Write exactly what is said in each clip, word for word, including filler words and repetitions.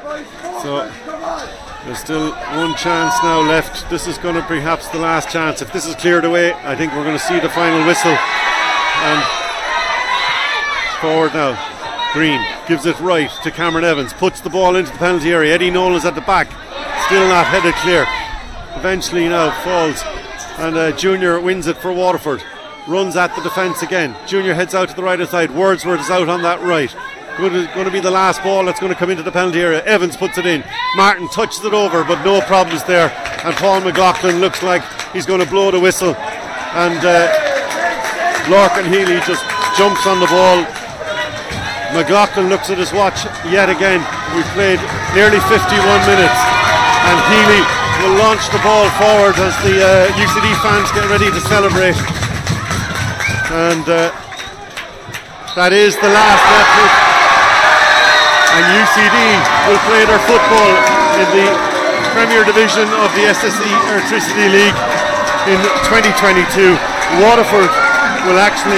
So there's still one chance now left. This is going to be perhaps the last chance. If this is cleared away, I think we're going to see the final whistle. And forward now. Green gives it right to Cameron Evans, puts the ball into the penalty area. Eddie Nolan is at the back, still not headed clear. Eventually now falls, and uh, Junior wins it for Waterford. Runs at the defence again. Junior heads out to the right hand side. Wordsworth is out on that right. Going to be the last ball that's going to come into the penalty area. Evans puts it in. Martin touches it over, but no problems there. And Paul McLaughlin looks like he's going to blow the whistle. And uh, Lorcan Healy just jumps on the ball. McLaughlin looks at his watch yet again. We've played nearly fifty-one minutes, and Healy will launch the ball forward as the uh, U C D fans get ready to celebrate. And uh, that is the last effort. And U C D will play their football in the Premier Division of the S S E Electricity League in twenty twenty-two. Waterford will actually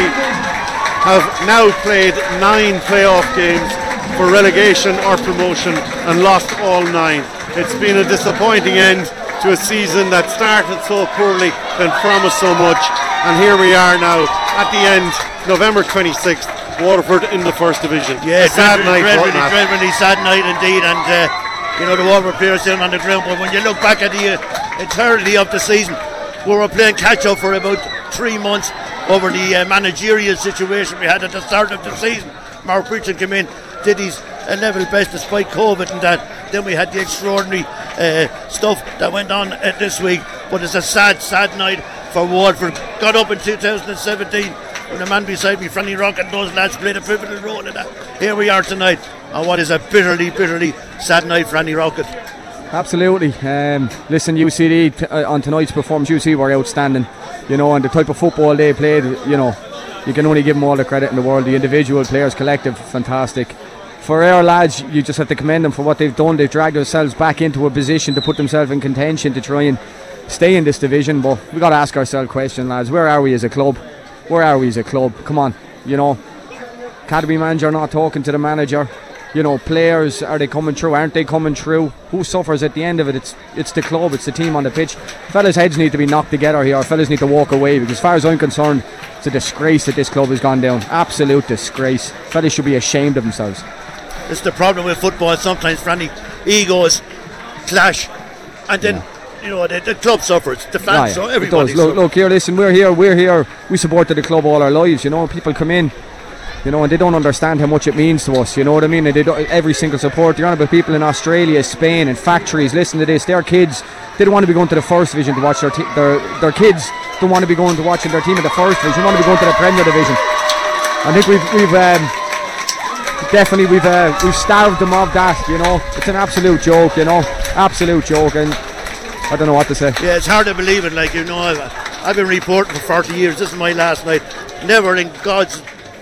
have now played nine playoff games for relegation or promotion and lost all nine. It's been a disappointing end to a season that started so poorly, then promised so much, and here we are now at the end, November twenty-sixth, Waterford in the first division. Yeah, sad night, dreadfully, dreadfully sad night indeed, and uh, you know the Waterford players down on the ground. But when you look back at the uh, entirety of the season, we were playing catch up for about three months over the uh, managerial situation we had at the start of the season. Mark Pritchard came in, did his uh, level best despite COVID and that. Then we had the extraordinary uh, stuff that went on uh, this week. But it's a sad, sad night for Waterford. Got up in two thousand seventeen when the man beside me, Franny Rock, and those lads played a pivotal role in that. Here we are tonight, and what is a bitterly, bitterly sad night, Franny Rocket. Absolutely. Um, listen, U C D t- uh, on tonight's performance, U C D were outstanding. You know, and the type of football they played, you know, you can only give them all the credit in the world. The individual players, collective, fantastic. For our lads, you just have to commend them for what they've done. They've dragged themselves back into a position to put themselves in contention to try and stay in this division. But we've got to ask ourselves a question, lads. Where are we as a club? Where are we as a club? Come on, you know. Academy manager not talking to the manager. You know, players, are they coming through? Aren't they coming through? Who suffers at the end of it? It's it's the club, it's the team on the pitch. Fellas' heads need to be knocked together here. Fellas need to walk away, because as far as I'm concerned, it's a disgrace that this club has gone down. Absolute disgrace. Fellas should be ashamed of themselves. It's the problem with football sometimes, Franny. Egos clash, and then yeah. you know the, the club suffers, the fans, yeah, yeah. so everybody. It does. Look, look here, listen, we're here, we're here. We supported the club all our lives. You know, people come in, you know, and they don't understand how much it means to us. You know what I mean? And they don't, every single support. You're on about people in Australia, Spain, and factories. Listen to this. Their kids, they don't want to be going to the first division to watch their te- their their kids. Don't want to be going to watching their team in the first division. They want to be going to the Premier Division. I think we've we've. Um, Definitely, we've uh, we've starved them of that. You know, it's an absolute joke. You know, absolute joke, and I don't know what to say. Yeah, it's hard to believe it. Like, you know, I've, I've been reporting for forty years. This is my last night. Never in God's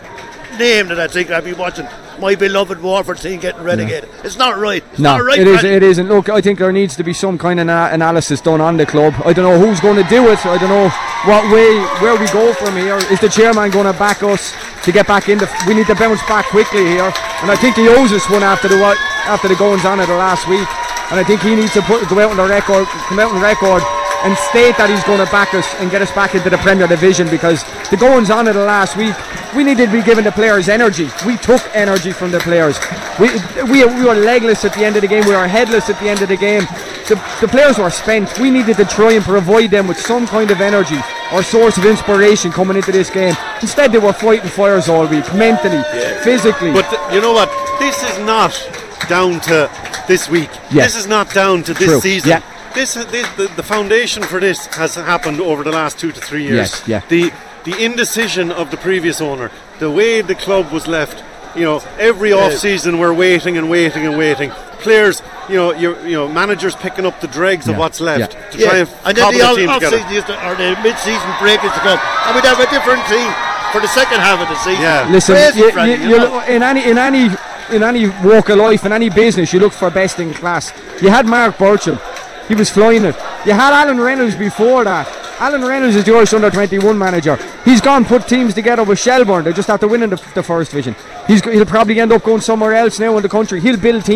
name did I think I'd be watching my beloved Waterford team getting relegated. Yeah. It's not right. It's no, not right. It is. It isn't. Look, I think there needs to be some kind of na- analysis done on the club. I don't know who's going to do it. I don't know what way, where we go from here. Is the chairman going to back us to get back in? The, we need to bounce back quickly here, and I think he owes us one after the what after the goings on of the last week. And I think he needs to put go out on the record, come out on record, and state that he's going to back us and get us back into the Premier Division, because the goings on of the last week, we needed to be giving the players energy. We took energy from the players. We we, we were legless at the end of the game. We were headless at the end of the game. The, the players were spent. We needed to try and provide them with some kind of energy or source of inspiration coming into this game. Instead, they were fighting fires all week, mentally, yeah. physically. But th- you know what? This is not down to this week. Yeah. This is not down to this True. season. Yeah. This, this the, the foundation for this has happened over the last two to three years. Yes, yeah. The the indecision of the previous owner, the way the club was left. You know, every off season we're waiting and waiting and waiting. Players, you know, you you know, managers picking up the dregs yeah. of what's left yeah. to yeah. try and, and cobble then the the team off together. Season used to, or the mid-season break used to come, and we'd have a different team for the second half of the season. Yeah. Listen, Crazy, you, Franny, you, you you know? look, in any in any in any walk of life, in any business, you look for best in class. You had Mark Burchell, he was flying it. You had Alan Reynolds before that. Alan Reynolds is the Irish under twenty-one manager. He's gone put teams together with Shelbourne. They just have to win in the, the first division. He's, he'll probably end up going somewhere else now in the country. He'll build teams.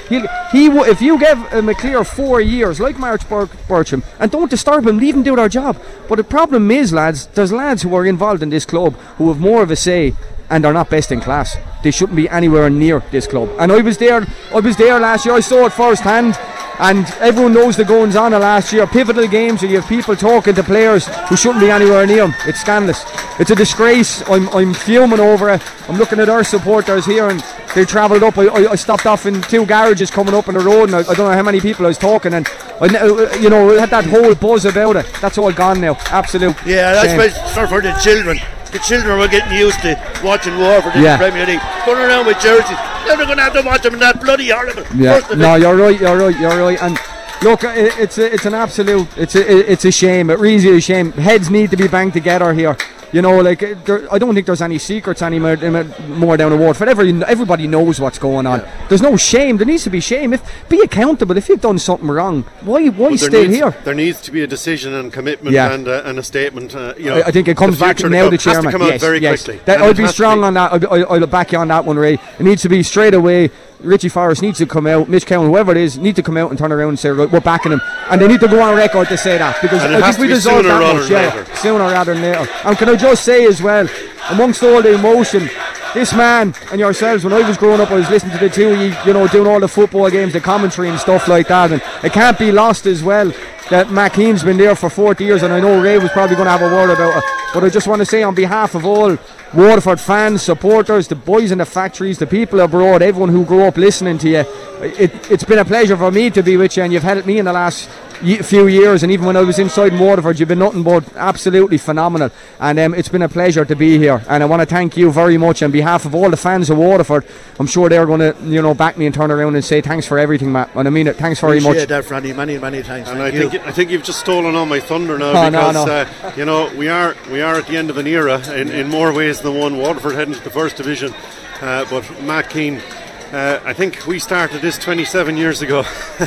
He'll, he w- if you give him a clear four years, like Mark Bur- Bircham, and don't disturb him, leave him do their job. But the problem is, lads, there's lads who are involved in this club who have more of a say and are not best in class. They shouldn't be anywhere near this club. And I was there. I was there last year. I saw it first hand. And everyone knows the goings on of last year. Pivotal games where you have people talking to players who shouldn't be anywhere near them. It's scandalous. It's a disgrace. I'm I'm fuming over it. I'm looking at our supporters here, and they travelled up. I, I, I stopped off in two garages coming up on the road, and I, I don't know how many people I was talking, and I, you know, I had that whole buzz about it. That's all gone now. Absolute. Yeah, that's shame. why for the children. The children were getting used to watching Waterford in Yeah. the Premier League, going around with jerseys. Now they're going to have to watch them in that bloody horrible. Yeah. First No, you're right. You're right. You're right. And look, it, it's a, it's an absolute. It's a, it's a shame. It really is a shame. Heads need to be banged together here. You know, like there, I don't think there's any secrets anymore more down the ward. For every, everybody knows what's going on. Yeah. There's no shame. There needs to be shame. If be accountable. If you've done something wrong, why why well, stay needs, here? There needs to be a decision and commitment yeah. and, uh, and a statement. Uh, you know, I, I think it comes back now. The chairman has to come out yes, very yes. quickly. That, I'll be strong be. on that. I'll, I'll, I'll back you on that one, Ray. It needs to be straight away. Richie Forrest needs to come out, Mitch Cowan, whoever it is, need to come out and turn around and say, right, we're backing him. And they need to go on record to say that, because I think we deserve that much, yeah, sooner rather than later. And can I just say as well, amongst all the emotion, this man and yourselves, when I was growing up, I was listening to the two of you, you know, doing all the football games, the commentary and stuff like that, and it can't be lost as well that Matt Keane's been there for forty years, and I know Ray was probably going to have a word about it, but I just want to say on behalf of all Waterford fans, supporters, the boys in the factories, the people abroad, everyone who grew up listening to you, it, it's been a pleasure for me to be with you, and you've helped me in the last few years, and even when I was inside Waterford, you've been nothing but absolutely phenomenal, and um, it's been a pleasure to be here, and I want to thank you very much on behalf of all the fans of Waterford. I'm sure they're going to, you know, back me and turn around and say thanks for everything, Matt, and I mean it. Thanks very Appreciate much. that, Franny. Many, many thanks. And thank I you. think I think you've just stolen on my thunder now, oh, because no, no. Uh, you know we are we are at the end of an era in, in more ways than one. Waterford heading to the first division, uh, but Matt Keane. Uh, I think we started this twenty-seven years ago.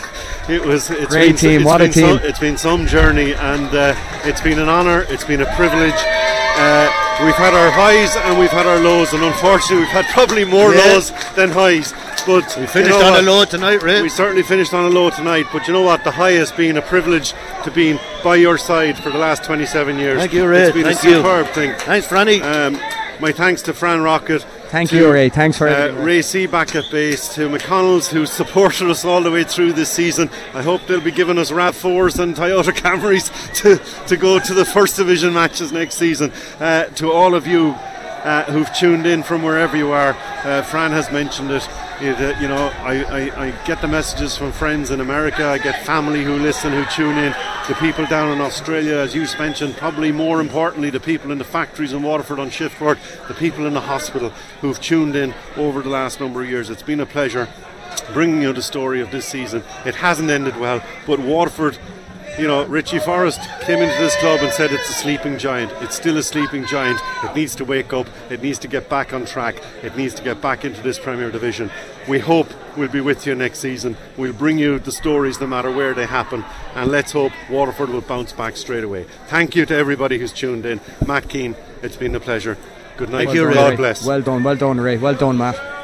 It was it's great been, team. It's what been a team! So, it's been some journey, and uh, it's been an honour. It's been a privilege. Uh, we've had our highs and we've had our lows, and unfortunately, we've had probably more yeah. lows than highs. But we finished you know on what? a low tonight, Ray. We certainly finished on a low tonight. But you know what? The high has been a privilege to be by your side for the last twenty-seven years. Thank you, Ray. It's been Thank a superb you. thing. Thanks, Franny. Um, my thanks to Fran Rocket. Thank to, you, Ray. Thanks for uh, everything. Ray C back at base, to McConnell's, who supported us all the way through this season. I hope they'll be giving us RAV fours and Toyota Camrys to, to go to the first division matches next season. Uh, to all of you uh, who've tuned in from wherever you are, uh, Fran has mentioned it. It, uh, you know, I, I, I get the messages from friends in America, I get family who listen, who tune in, the people down in Australia, as you mentioned, probably more importantly, the people in the factories in Waterford on shift work, the people in the hospital who've tuned in over the last number of years. It's been a pleasure bringing you the story of this season. It hasn't ended well, but Waterford, you know, Richie Forrest came into this club and said it's a sleeping giant. It's still a sleeping giant. It needs to wake up. It needs to get back on track. It needs to get back into this Premier Division. We hope we'll be with you next season. We'll bring you the stories no matter where they happen. And let's hope Waterford will bounce back straight away. Thank you to everybody who's tuned in. Matt Keane, it's been a pleasure. Good night. Thank you, Ray. God bless. Well done, well done, Ray. Well done, Matt.